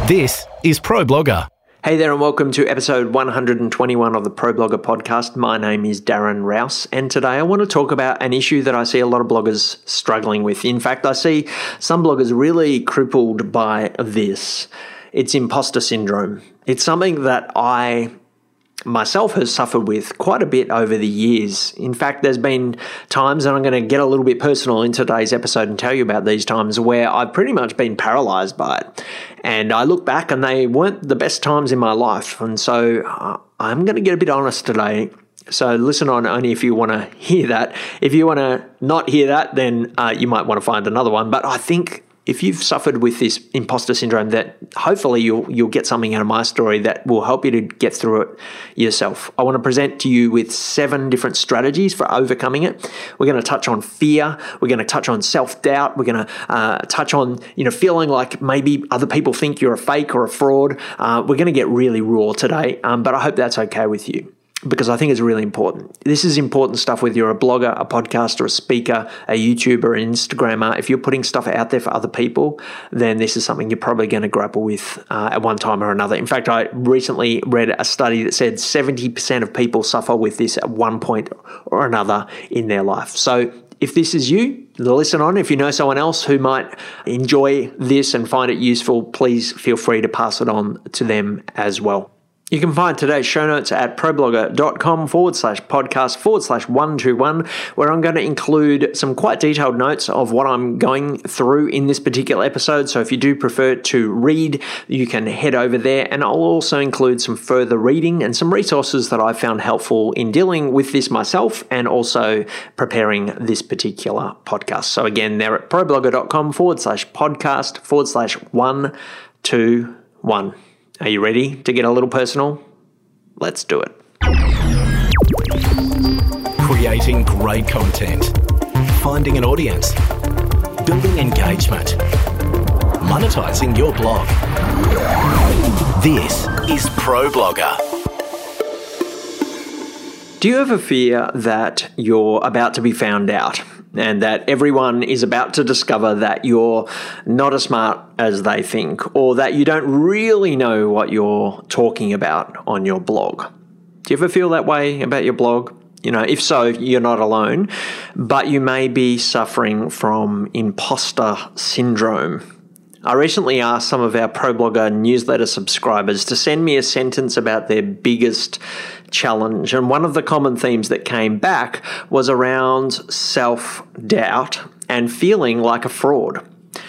This is ProBlogger. Hey there and welcome to episode 121 of the ProBlogger podcast. My name is Darren Rouse and today I want to talk about an issue that I see a lot of bloggers struggling with. In fact, I see some bloggers really crippled by this. It's imposter syndrome. It's something that I myself has suffered with quite a bit over the years. In fact, there's been times, and I'm going to get a little bit personal in today's episode and tell you about these times, where I've pretty much been paralyzed by it. And I look back and they weren't the best times in my life. And so I'm going to get a bit honest today. So listen on only if you want to hear that. If you want to not hear that, then you might want to find another one. But I think if you've suffered with this imposter syndrome, that hopefully you'll get something out of my story that will help you to get through it yourself. I want to present to you with 7 different strategies for overcoming it. We're going to touch on fear. We're going to touch on self-doubt. We're going to touch on feeling like maybe other people think you're a fake or a fraud. We're going to get really raw today, but I hope that's okay with you, because I think it's really important. This is important stuff whether you're a blogger, a podcaster, a speaker, a YouTuber, an Instagrammer. If you're putting stuff out there for other people, then this is something you're probably going to grapple with at one time or another. In fact, I recently read a study that said 70% of people suffer with this at one point or another in their life. So if this is you, listen on. If you know someone else who might enjoy this and find it useful, please feel free to pass it on to them as well. You can find today's show notes at problogger.com/podcast/121, where I'm going to include some quite detailed notes of what I'm going through in this particular episode. So if you do prefer to read, you can head over there. And I'll also include some further reading and some resources that I found helpful in dealing with this myself and also preparing this particular podcast. So again, they're at problogger.com/podcast/121. Are you ready to get a little personal? Let's do it. Creating great content, finding an audience, building engagement, monetizing your blog. This is ProBlogger. Do you ever fear that you're about to be found out and that everyone is about to discover that you're not as smart as they think, or that you don't really know what you're talking about on your blog? Do you ever feel that way about your blog? If so, you're not alone, but you may be suffering from imposter syndrome. I recently asked some of our ProBlogger newsletter subscribers to send me a sentence about their biggest challenge. And one of the common themes that came back was around self-doubt and feeling like a fraud.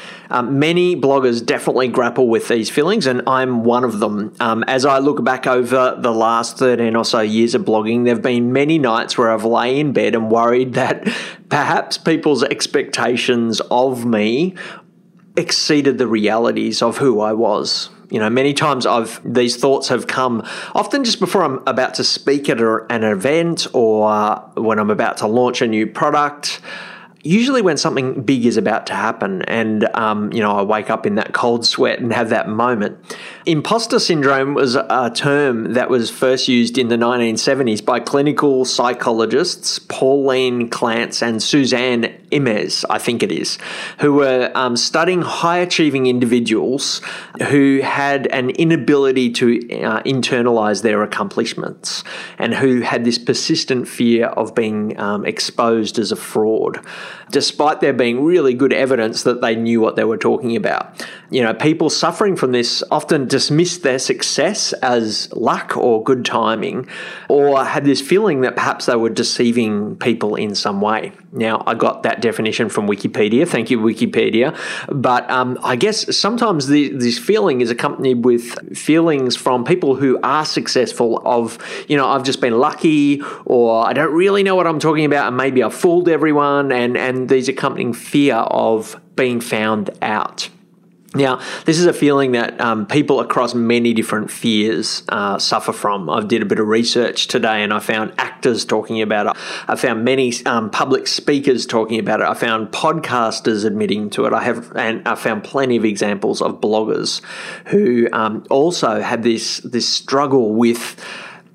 Many bloggers definitely grapple with these feelings, and I'm one of them. As I look back over the last 13 or so years of blogging, there have been many nights where I've lay in bed and worried that perhaps people's expectations of me exceeded the realities of who I was. Many times these thoughts have come often just before I'm about to speak at an event or when I'm about to launch a new product. Usually when something big is about to happen and, I wake up in that cold sweat and have that moment. Imposter syndrome was a term that was first used in the 1970s by clinical psychologists Pauline Clance and Suzanne Imes, I think it is, who were studying high-achieving individuals who had an inability to internalize their accomplishments and who had this persistent fear of being exposed as a fraud, despite there being really good evidence that they knew what they were talking about. People suffering from this often dismissed their success as luck or good timing, or had this feeling that perhaps they were deceiving people in some way. Now, I got that definition from Wikipedia. Thank you, Wikipedia. But I guess sometimes this feeling is accompanied with feelings from people who are successful of, I've just been lucky, or I don't really know what I'm talking about, and maybe I've fooled everyone, and these accompanying fear of being found out. Now, this is a feeling that people across many different fears suffer from. I did a bit of research today and I found actors talking about it. I found many public speakers talking about it. I found podcasters admitting to it. I found plenty of examples of bloggers who also had this struggle with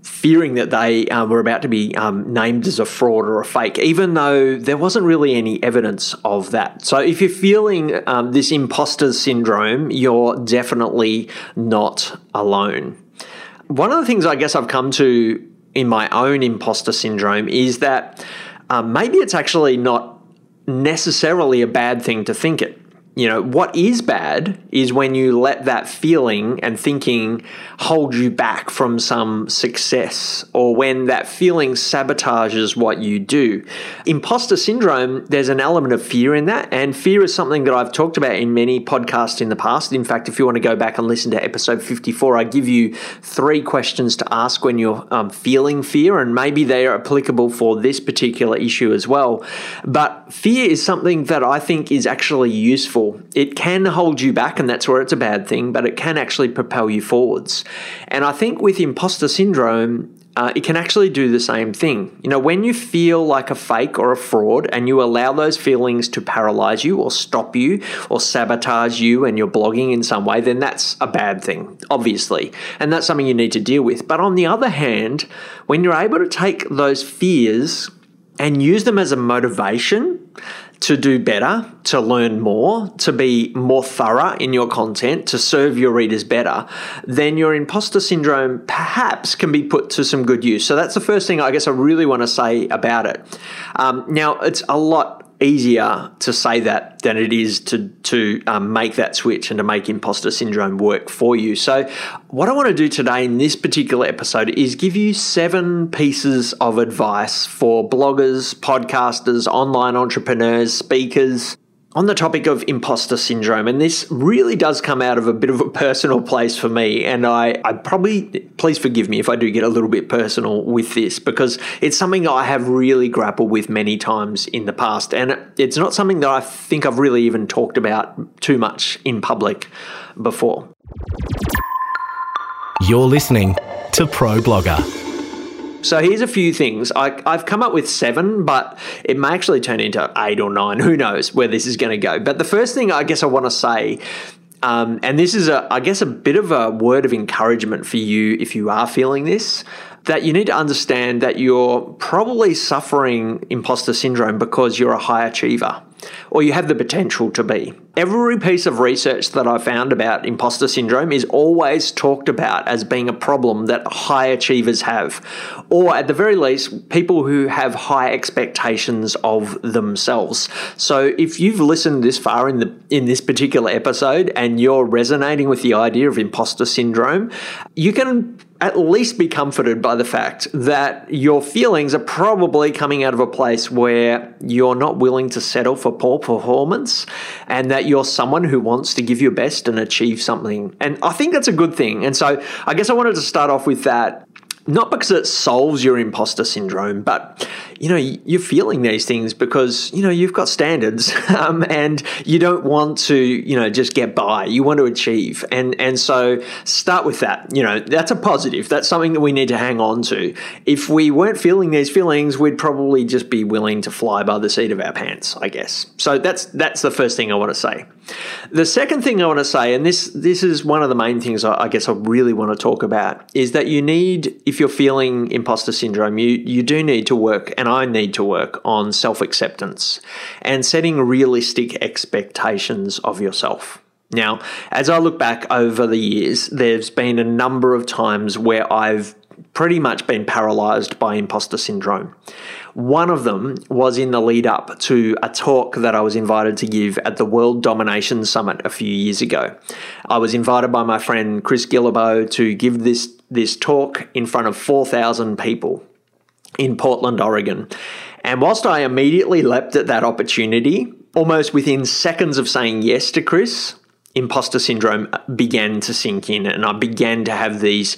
fearing that they were about to be named as a fraud or a fake, even though there wasn't really any evidence of that. So if you're feeling this imposter syndrome, you're definitely not alone. One of the things I guess I've come to in my own imposter syndrome is that maybe it's actually not necessarily a bad thing to think it. You know, what is bad is when you let that feeling and thinking hold you back from some success, or when that feeling sabotages what you do. Imposter syndrome, there's an element of fear in that, and fear is something that I've talked about in many podcasts in the past. In fact, if you want to go back and listen to episode 54, I give you 3 questions to ask when you're feeling fear, and maybe they are applicable for this particular issue as well. But fear is something that I think is actually useful. It can hold you back, and that's where it's a bad thing, but it can actually propel you forwards. And I think with imposter syndrome, it can actually do the same thing. You know, when you feel like a fake or a fraud and you allow those feelings to paralyze you or stop you or sabotage you and your blogging in some way, then that's a bad thing, obviously. And that's something you need to deal with. But on the other hand, when you're able to take those fears and use them as a motivation to do better, to learn more, to be more thorough in your content, to serve your readers better, then your imposter syndrome perhaps can be put to some good use. So that's the first thing I guess I really want to say about it. Now, it's a lot easier to say that than it is to make that switch and to make imposter syndrome work for you. So what I want to do today in this particular episode is give you 7 pieces of advice for bloggers, podcasters, online entrepreneurs, speakers, on the topic of imposter syndrome. And this really does come out of a bit of a personal place for me. And I probably, please forgive me if I do get a little bit personal with this, because it's something I have really grappled with many times in the past. And it's not something that I think I've really even talked about too much in public before. You're listening to Pro Blogger. So here's a few things. I've come up with 7, but it may actually turn into 8 or 9. Who knows where this is going to go. But the first thing I guess I want to say, and this is, I guess, a bit of a word of encouragement for you if you are feeling this, that you need to understand that you're probably suffering imposter syndrome because you're a high achiever, or you have the potential to be. Every piece of research that I found about imposter syndrome is always talked about as being a problem that high achievers have, or at the very least, people who have high expectations of themselves. So if you've listened this far in this particular episode and you're resonating with the idea of imposter syndrome, you can at least be comforted by the fact that your feelings are probably coming out of a place where you're not willing to settle for poor performance, and that you're someone who wants to give your best and achieve something. And I think that's a good thing. And so I guess I wanted to start off with that. Not because it solves your imposter syndrome, but, you know, you're feeling these things because, you know, you've got standards and you don't want to, you know, just get by. You want to achieve. And so start with that. You know, that's a positive. That's something that we need to hang on to. If we weren't feeling these feelings, we'd probably just be willing to fly by the seat of our pants, I guess. So that's the first thing I want to say. The second thing I want to say, and this is one of the main things I guess I really want to talk about, is that you need, if you're feeling imposter syndrome, you do need to work, and I need to work on self-acceptance and setting realistic expectations of yourself. Now, as I look back over the years, there's been a number of times where I've pretty much been paralyzed by imposter syndrome. One of them was in the lead up to a talk that I was invited to give at the World Domination Summit a few years ago. I was invited by my friend Chris Guillebeau to give this talk in front of 4,000 people in Portland, Oregon. And whilst I immediately leapt at that opportunity, almost within seconds of saying yes to Chris, imposter syndrome began to sink in, and I began to have these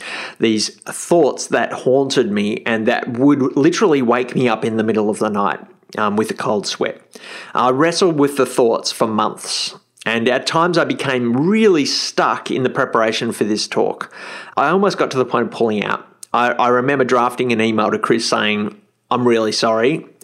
thoughts that haunted me and that would literally wake me up in the middle of the night with a cold sweat. I wrestled with the thoughts for months, and at times I became really stuck in the preparation for this talk. I almost got to the point of pulling out. I remember drafting an email to Chris saying, "I'm really sorry.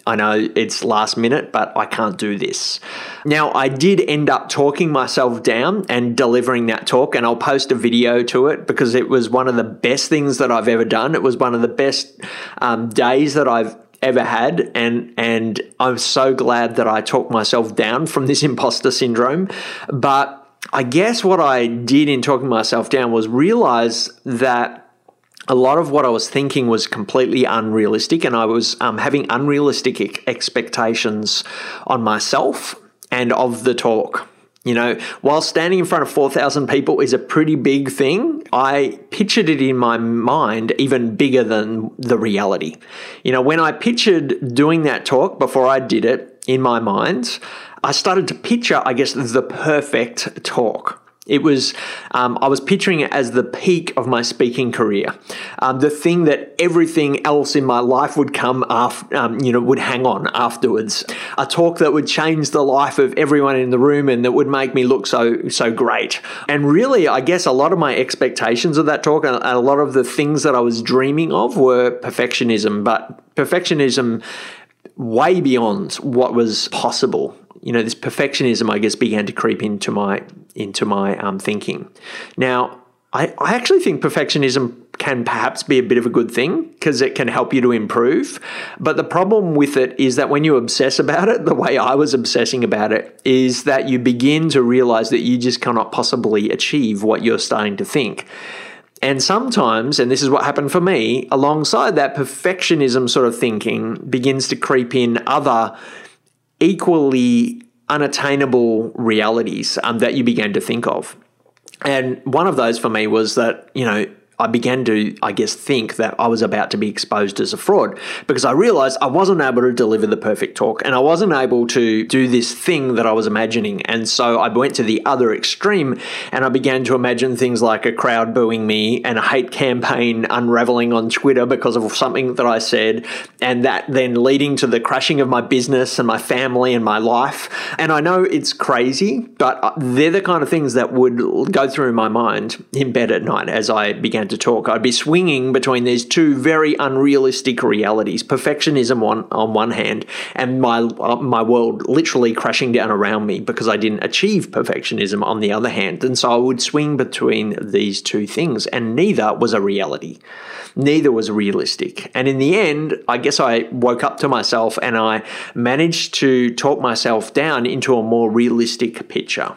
I know it's last minute, but I can't do this. Now, I did end up talking myself down and delivering that talk, and I'll post a video to it because it was one of the best things that I've ever done. It was one of the best days that I've ever had, and I'm so glad that I talked myself down from this imposter syndrome. But I guess what I did in talking myself down was realize that a lot of what I was thinking was completely unrealistic, and I was having unrealistic expectations on myself and of the talk. You know, while standing in front of 4,000 people is a pretty big thing, I pictured it in my mind even bigger than the reality. You know, when I pictured doing that talk before I did it in my mind, I started to picture, I guess, the perfect talk. It was, I was picturing it as the peak of my speaking career, the thing that everything else in my life would come after, would hang on afterwards. A talk that would change the life of everyone in the room and that would make me look so great. And really, I guess a lot of my expectations of that talk and a lot of the things that I was dreaming of were perfectionism, but perfectionism way beyond what was possible. You know, this perfectionism, I guess, began to creep into my thinking. Now, I actually think perfectionism can perhaps be a bit of a good thing because it can help you to improve. But the problem with it is that when you obsess about it, the way I was obsessing about it, is that you begin to realize that you just cannot possibly achieve what you're starting to think. And sometimes, and this is what happened for me, alongside that perfectionism sort of thinking begins to creep in other equally unattainable realities that you began to think of. And one of those for me was that, you know, I began to, I guess, think that I was about to be exposed as a fraud because I realized I wasn't able to deliver the perfect talk and I wasn't able to do this thing that I was imagining. And so I went to the other extreme and I began to imagine things like a crowd booing me and a hate campaign unraveling on Twitter because of something that I said, and that then leading to the crashing of my business and my family and my life. And I know it's crazy, but they're the kind of things that would go through my mind in bed at night as I began to talk. I'd be swinging between these two very unrealistic realities, perfectionism on one hand and my world literally crashing down around me because I didn't achieve perfectionism on the other hand. And so I would swing between these two things, and neither was a reality. Neither was realistic. And in the end, I guess I woke up to myself and I managed to talk myself down into a more realistic picture.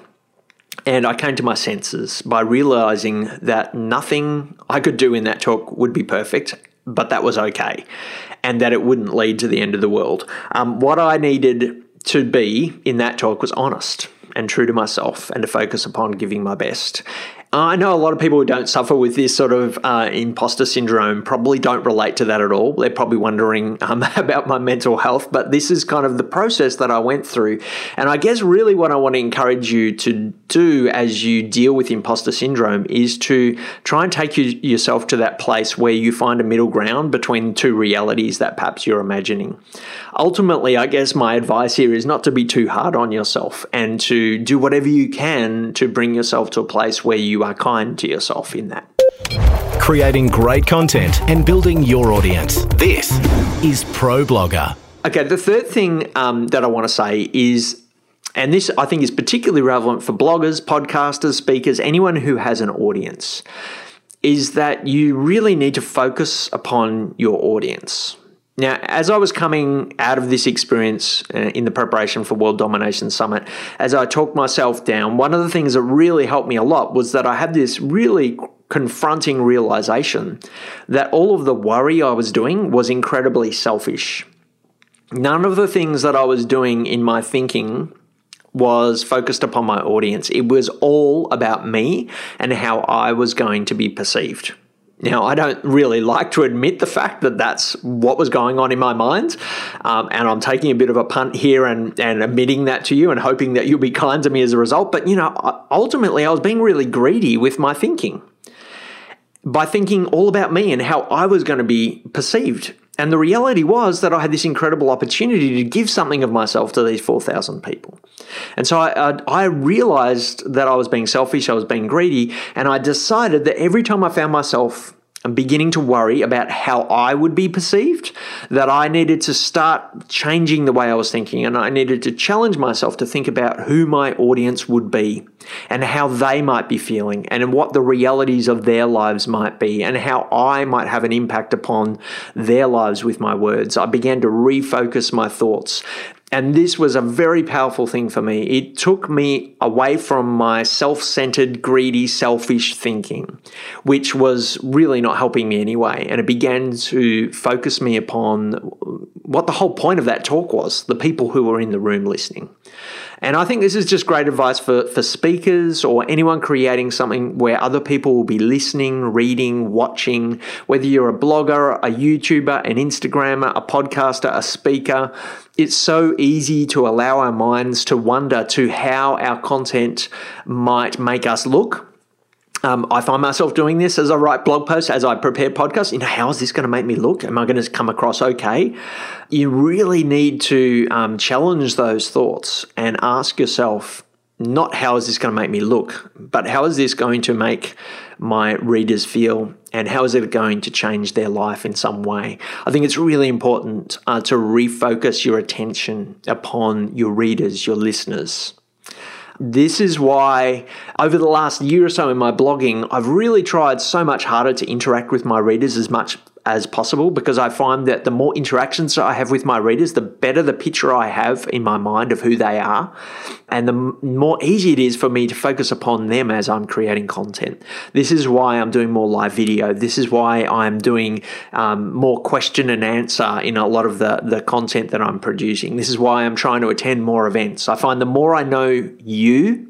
And I came to my senses by realizing that nothing I could do in that talk would be perfect, but that was okay, and that it wouldn't lead to the end of the world. What I needed to be in that talk was honest and true to myself and to focus upon giving my best. I know a lot of people who don't suffer with this sort of imposter syndrome probably don't relate to that at all. They're probably wondering about my mental health, but this is kind of the process that I went through. And I guess really what I want to encourage you to do as you deal with imposter syndrome is to try and take yourself to that place where you find a middle ground between two realities that perhaps you're imagining. Ultimately, I guess my advice here is not to be too hard on yourself and to do whatever you can to bring yourself to a place where you are kind to yourself in that. Creating great content and building your audience. This is ProBlogger. Okay, the third thing that I want to say is, and this I think is particularly relevant for bloggers, podcasters, speakers, anyone who has an audience, is that you really need to focus upon your audience. Now, as I was coming out of this experience in the preparation for World Domination Summit, as I talked myself down, one of the things that really helped me a lot was that I had this really confronting realization that all of the worry I was doing was incredibly selfish. None of the things that I was doing in my thinking was focused upon my audience. It was all about me and how I was going to be perceived. Now, I don't really like to admit the fact that that's what was going on in my mind, and I'm taking a bit of a punt here and admitting that to you and hoping that you'll be kind to me as a result. But, you know, ultimately I was being really greedy with my thinking by thinking all about me and how I was going to be perceived. And the reality was that I had this incredible opportunity to give something of myself to these 4,000 people. And so I realized that I was being selfish, I was being greedy, and I decided that every time I found myself and beginning to worry about how I would be perceived, that I needed to start changing the way I was thinking, and I needed to challenge myself to think about who my audience would be and how they might be feeling and what the realities of their lives might be and how I might have an impact upon their lives with my words. I began to refocus my thoughts. And this was a very powerful thing for me. It took me away from my self-centered, greedy, selfish thinking, which was really not helping me anyway. And it began to focus me upon what the whole point of that talk was, the people who were in the room listening. And I think this is just great advice for speakers or anyone creating something where other people will be listening, reading, watching, whether you're a blogger, a YouTuber, an Instagrammer, a podcaster, a speaker. It's so easy to allow our minds to wonder to how our content might make us look. I find myself doing this as I write blog posts, as I prepare podcasts. How is this going to make me look? Am I going to come across okay? You really need to challenge those thoughts and ask yourself, not how is this going to make me look, but how is this going to make my readers feel, and how is it going to change their life in some way? I think it's really important to refocus your attention upon your readers, your listeners. This is why over the last year or so in my blogging, I've really tried so much harder to interact with my readers as much as possible, because I find that the more interactions I have with my readers, the better the picture I have in my mind of who they are, and the more easy it is for me to focus upon them as I'm creating content. This is why I'm doing more live video. This is why I'm doing more question and answer in a lot of the content that I'm producing. This is why I'm trying to attend more events. I find the more I know you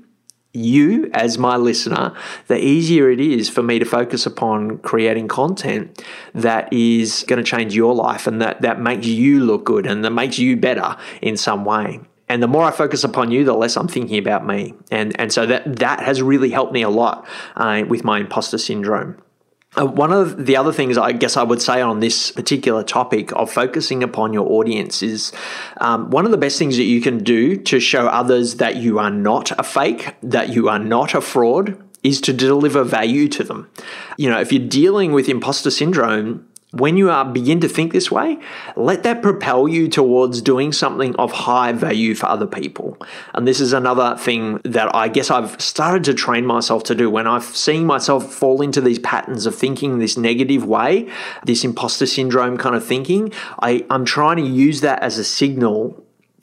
as my listener, the easier it is for me to focus upon creating content that is going to change your life and that makes you look good and that makes you better in some way. And the more I focus upon you, the less I'm thinking about me. And so that has really helped me a lot with my imposter syndrome. One of the other things I guess I would say on this particular topic of focusing upon your audience is one of the best things that you can do to show others that you are not a fake, that you are not a fraud, is to deliver value to them. If you're dealing with imposter syndrome, when you begin to think this way, let that propel you towards doing something of high value for other people. And this is another thing that I guess I've started to train myself to do when I've seen myself fall into these patterns of thinking this negative way, this imposter syndrome kind of thinking. I'm trying to use that as a signal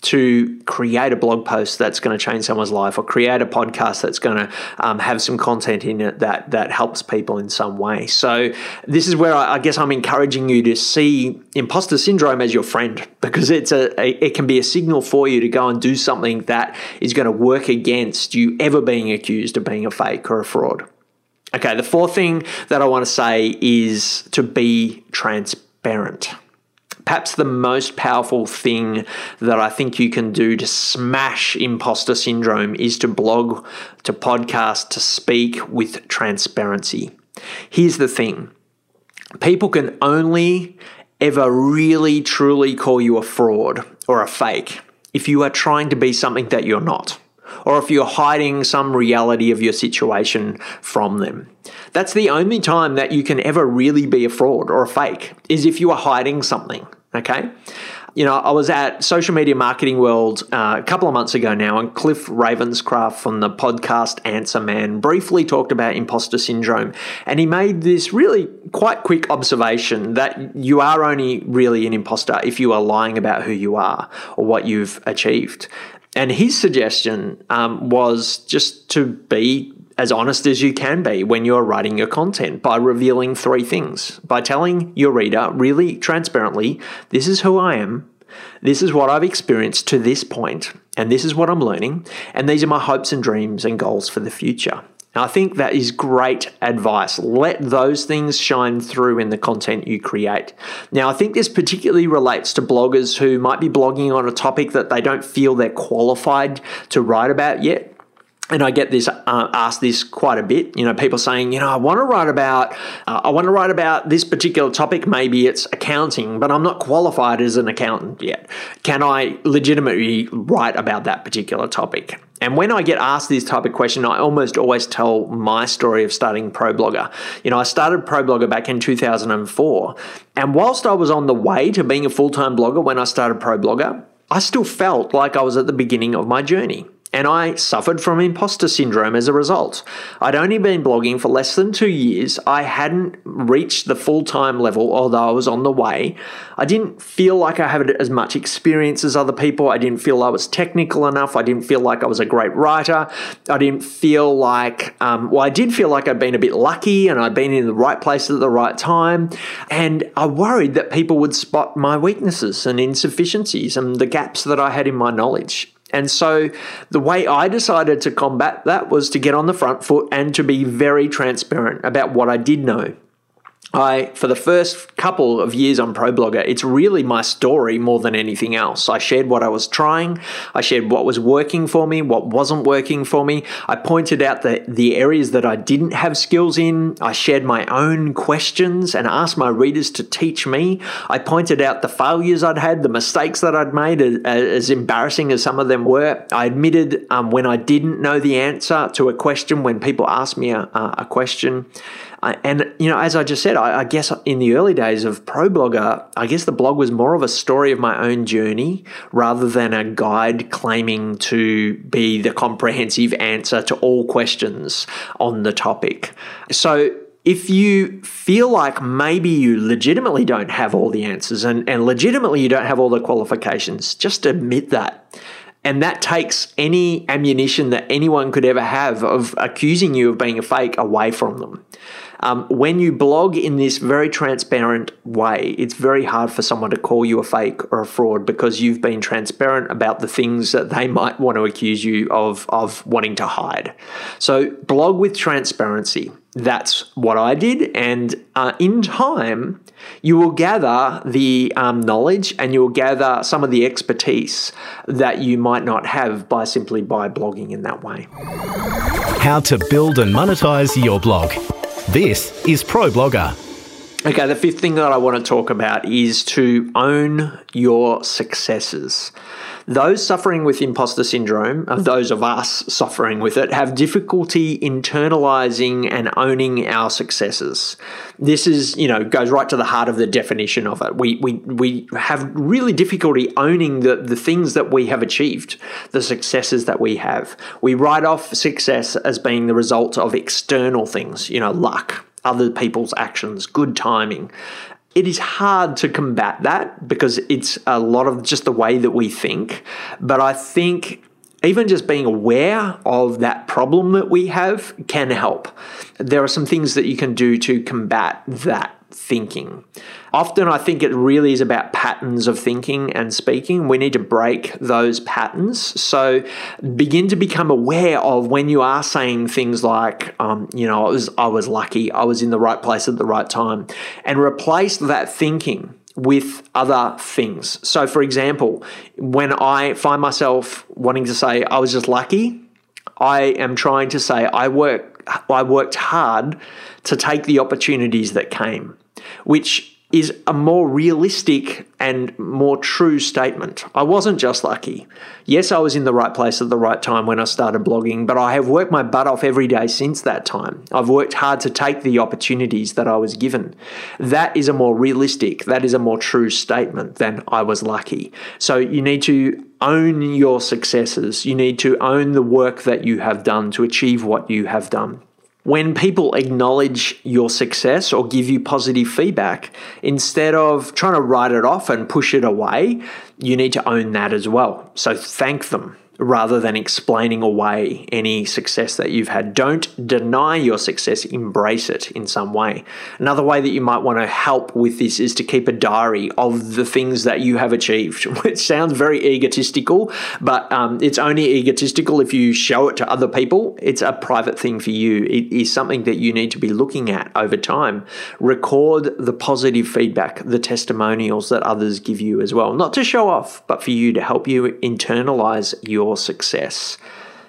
to create a blog post that's going to change someone's life, or create a podcast that's going to have some content in it that helps people in some way. So this is where I guess I'm encouraging you to see imposter syndrome as your friend, because it can be a signal for you to go and do something that is going to work against you ever being accused of being a fake or a fraud. Okay, the fourth thing that I want to say is to be transparent. Perhaps the most powerful thing that I think you can do to smash imposter syndrome is to blog, to podcast, to speak with transparency. Here's the thing. People can only ever really, truly call you a fraud or a fake if you are trying to be something that you're not, or if you're hiding some reality of your situation from them. That's the only time that you can ever really be a fraud or a fake, is if you are hiding something, okay? I was at Social Media Marketing World a couple of months ago now, and Cliff Ravenscraft from the podcast Answer Man briefly talked about imposter syndrome. And he made this really quite quick observation that you are only really an imposter if you are lying about who you are or what you've achieved. And his suggestion was just to be as honest as you can be when you're writing your content by revealing 3 things. By telling your reader really transparently, this is who I am, this is what I've experienced to this point, and this is what I'm learning, and these are my hopes and dreams and goals for the future. Now, I think that is great advice. Let those things shine through in the content you create. Now, I think this particularly relates to bloggers who might be blogging on a topic that they don't feel they're qualified to write about yet. And I get this asked this quite a bit. People saying, I want to write about this particular topic. Maybe it's accounting, but I'm not qualified as an accountant yet. Can I legitimately write about that particular topic? And when I get asked this type of question, I almost always tell my story of starting ProBlogger. I started ProBlogger back in 2004, and whilst I was on the way to being a full-time blogger when I started ProBlogger, I still felt like I was at the beginning of my journey. And I suffered from imposter syndrome as a result. I'd only been blogging for less than 2 years. I hadn't reached the full-time level, although I was on the way. I didn't feel like I had as much experience as other people. I didn't feel I was technical enough. I didn't feel like I was a great writer. I didn't feel like, I did feel like I'd been a bit lucky and I'd been in the right place at the right time. And I worried that people would spot my weaknesses and insufficiencies and the gaps that I had in my knowledge. And so the way I decided to combat that was to get on the front foot and to be very transparent about what I did know. For the first couple of years on ProBlogger, it's really my story more than anything else. I shared what I was trying. I shared what was working for me, what wasn't working for me. I pointed out the areas that I didn't have skills in. I shared my own questions and asked my readers to teach me. I pointed out the failures I'd had, the mistakes that I'd made, as embarrassing as some of them were. I admitted when I didn't know the answer to a question, when people asked me a question. And, as I just said, I guess in the early days of ProBlogger, I guess the blog was more of a story of my own journey rather than a guide claiming to be the comprehensive answer to all questions on the topic. So if you feel like maybe you legitimately don't have all the answers and legitimately you don't have all the qualifications, just admit that. And that takes any ammunition that anyone could ever have of accusing you of being a fake away from them. When you blog in this very transparent way, it's very hard for someone to call you a fake or a fraud because you've been transparent about the things that they might want to accuse you of wanting to hide. So blog with transparency. That's what I did. And in time, you will gather the knowledge and you'll gather some of the expertise that you might not have by blogging in that way. How to build and monetize your blog. This is ProBlogger. Okay, the fifth thing that I want to talk about is to own your successes. Those suffering with imposter syndrome, those of us suffering with it, have difficulty internalizing and owning our successes. This is, goes right to the heart of the definition of it. We have really difficulty owning the things that we have achieved, the successes that we have. We write off success as being the result of external things, luck, other people's actions, good timing. It is hard to combat that because it's a lot of just the way that we think. But I think even just being aware of that problem that we have can help. There are some things that you can do to combat that thinking. Often I think it really is about patterns of thinking and speaking. We need to break those patterns. So begin to become aware of when you are saying things like, I was lucky, I was in the right place at the right time, and replace that thinking with other things. So for example, when I find myself wanting to say I was just lucky, I am trying to say I worked hard to take the opportunities that came, which is a more realistic and more true statement. I wasn't just lucky. Yes, I was in the right place at the right time when I started blogging, but I have worked my butt off every day since that time. I've worked hard to take the opportunities that I was given. That is a more realistic, that is a more true statement than I was lucky. So you need to own your successes. You need to own the work that you have done to achieve what you have done. When people acknowledge your success or give you positive feedback, instead of trying to write it off and push it away, you need to own that as well. So thank them rather than explaining away any success that you've had. Don't deny your success, embrace it in some way. Another way that you might want to help with this is to keep a diary of the things that you have achieved, which sounds very egotistical, but it's only egotistical if you show it to other people. It's a private thing for you. It is something that you need to be looking at over time. Record the positive feedback, the testimonials that others give you as well, not to show off, but for you to help you internalize your success.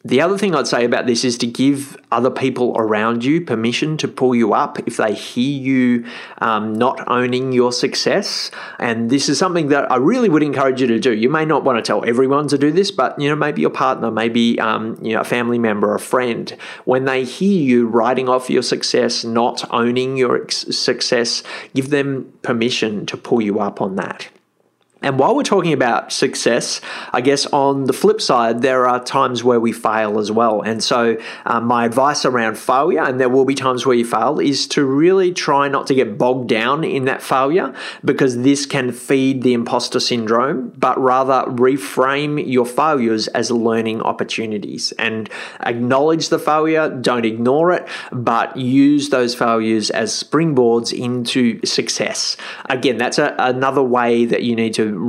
The other thing I'd say about this is to give other people around you permission to pull you up if they hear you not owning your success. And this is something that I really would encourage you to do. You may not want to tell everyone to do this, but maybe your partner, maybe a family member, a friend, when they hear you writing off your success, not owning your success, give them permission to pull you up on that. And while we're talking about success, I guess on the flip side, there are times where we fail as well. And so my advice around failure, and there will be times where you fail, is to really try not to get bogged down in that failure, because this can feed the imposter syndrome, but rather reframe your failures as learning opportunities and acknowledge the failure, don't ignore it, but use those failures as springboards into success. Again, that's another way that you need to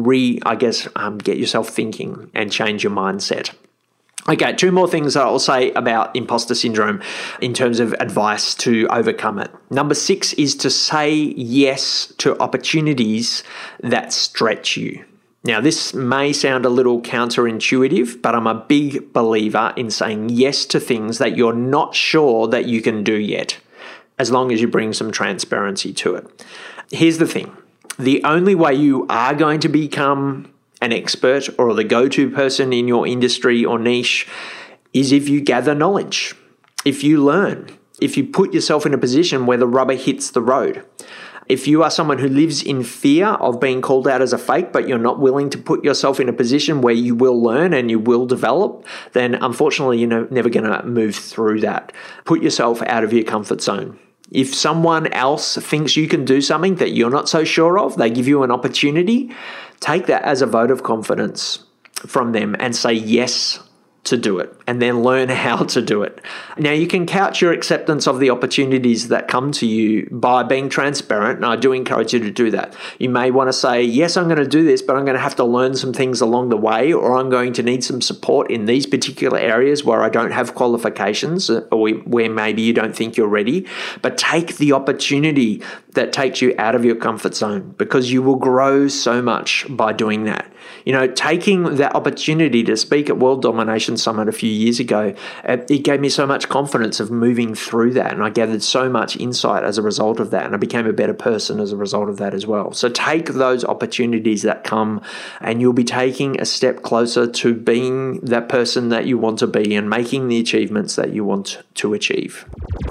get yourself thinking and change your mindset. Okay, 2 more things that I'll say about imposter syndrome in terms of advice to overcome it. Number 6 is to say yes to opportunities that stretch you. Now, this may sound a little counterintuitive, but I'm a big believer in saying yes to things that you're not sure that you can do yet, as long as you bring some transparency to it. Here's the thing. The only way you are going to become an expert or the go-to person in your industry or niche is if you gather knowledge, if you learn, if you put yourself in a position where the rubber hits the road. If you are someone who lives in fear of being called out as a fake, but you're not willing to put yourself in a position where you will learn and you will develop, then unfortunately you're never going to move through that. Put yourself out of your comfort zone. If someone else thinks you can do something that you're not so sure of, they give you an opportunity, take that as a vote of confidence from them and say yes to do it, and then learn how to do it. Now, you can couch your acceptance of the opportunities that come to you by being transparent, and I do encourage you to do that. You may want to say, yes, I'm going to do this, but I'm going to have to learn some things along the way, or I'm going to need some support in these particular areas where I don't have qualifications, or where maybe you don't think you're ready. But take the opportunity that takes you out of your comfort zone, because you will grow so much by doing that. Taking that opportunity to speak at World Domination Summit a few years ago, it gave me so much confidence of moving through that, and I gathered so much insight as a result of that, and I became a better person as a result of that as well. So take those opportunities that come, and you'll be taking a step closer to being that person that you want to be and making the achievements that you want to achieve.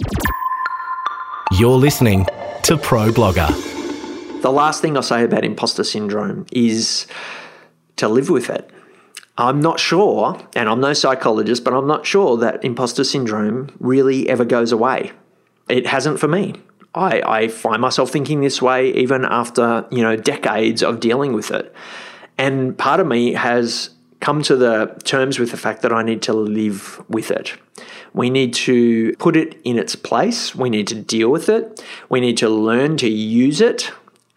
You're listening to Pro Blogger. The last thing I'll say about imposter syndrome is to live with it. I'm not sure, and I'm no psychologist, but I'm not sure that imposter syndrome really ever goes away. It hasn't for me. I find myself thinking this way even after, decades of dealing with it. And part of me has come to the terms with the fact that I need to live with it. We need to put it in its place. We need to deal with it. We need to learn to use it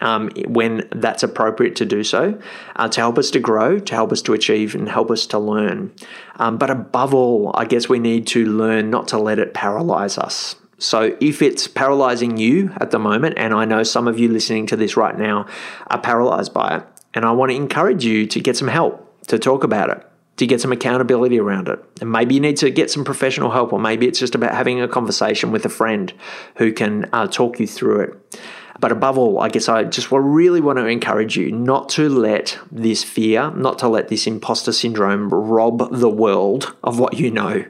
when that's appropriate to do so, to help us to grow, to help us to achieve, and help us to learn. But above all, I guess we need to learn not to let it paralyze us. So if it's paralyzing you at the moment, and I know some of you listening to this right now are paralyzed by it, and I want to encourage you to get some help, to talk about it, to get some accountability around it. And maybe you need to get some professional help, or maybe it's just about having a conversation with a friend who can talk you through it. But above all, I guess I just really want to encourage you not to let this fear, not to let this imposter syndrome rob the world of what you know,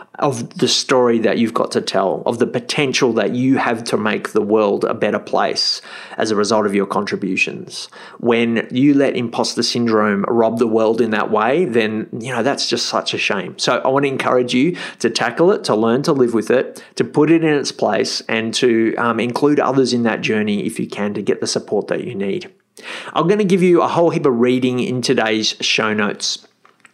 of the story that you've got to tell, of the potential that you have to make the world a better place as a result of your contributions. When you let imposter syndrome rob the world in that way, then, that's just such a shame. So I want to encourage you to tackle it, to learn to live with it, to put it in its place, and to include others in that journey if you can, to get the support that you need. I'm going to give you a whole heap of reading in today's show notes.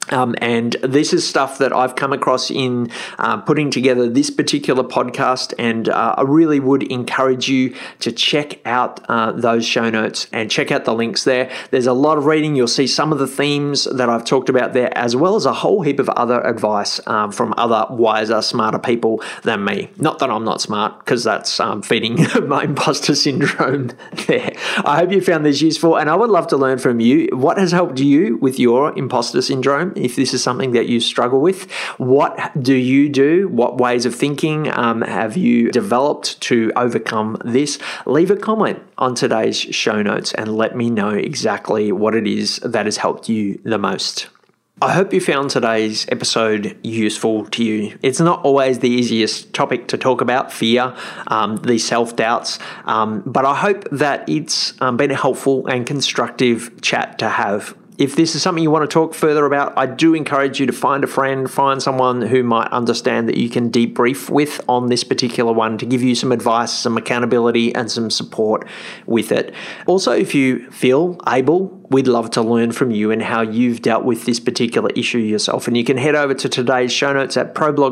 And this is stuff that I've come across in putting together this particular podcast, and I really would encourage you to check out those show notes and check out the links there. There's a lot of reading. You'll see some of the themes that I've talked about there, as well as a whole heap of other advice from other wiser, smarter people than me. Not that I'm not smart, because that's feeding my imposter syndrome there. I hope you found this useful, and I would love to learn from you. What has helped you with your imposter syndrome? if this is something that you struggle with. What do you do? What ways of thinking have you developed to overcome this? Leave a comment on today's show notes and let me know exactly what it is that has helped you the most. I hope you found today's episode useful to you. It's not always the easiest topic to talk about, fear, these self-doubts, but I hope that it's been a helpful and constructive chat to have. If this is something you want to talk further about, I do encourage you to find a friend, find someone who might understand that you can debrief with on this particular one to give you some advice, some accountability, and some support with it. Also, if you feel able, we'd love to learn from you and how you've dealt with this particular issue yourself. And you can head over to today's show notes at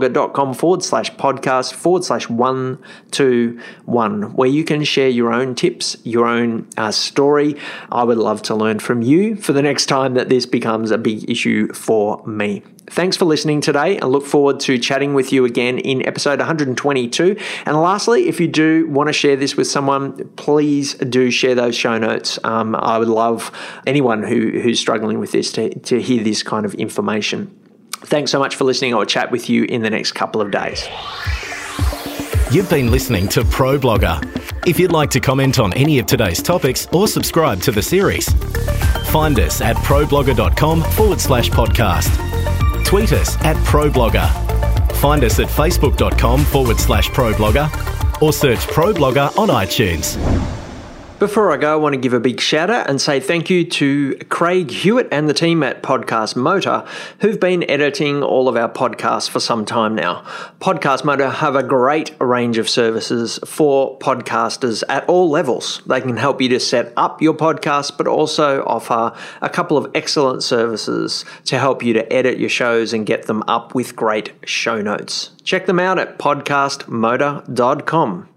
problogger.com/podcast/121, where you can share your own tips, your own story. I would love to learn from you for the next time that this becomes a big issue for me. Thanks for listening today. I look forward to chatting with you again in episode 122. And lastly, if you do want to share this with someone, please do share those show notes. I would love anyone who's struggling with this to hear this kind of information. Thanks so much for listening. I'll chat with you in the next couple of days. You've been listening to Pro Blogger. If you'd like to comment on any of today's topics or subscribe to the series, find us at problogger.com/podcast. Tweet us at ProBlogger. Find us at facebook.com/ProBlogger or search ProBlogger on iTunes. Before I go, I want to give a big shout out and say thank you to Craig Hewitt and the team at Podcast Motor, who've been editing all of our podcasts for some time now. Podcast Motor have a great range of services for podcasters at all levels. They can help you to set up your podcast, but also offer a couple of excellent services to help you to edit your shows and get them up with great show notes. Check them out at podcastmotor.com.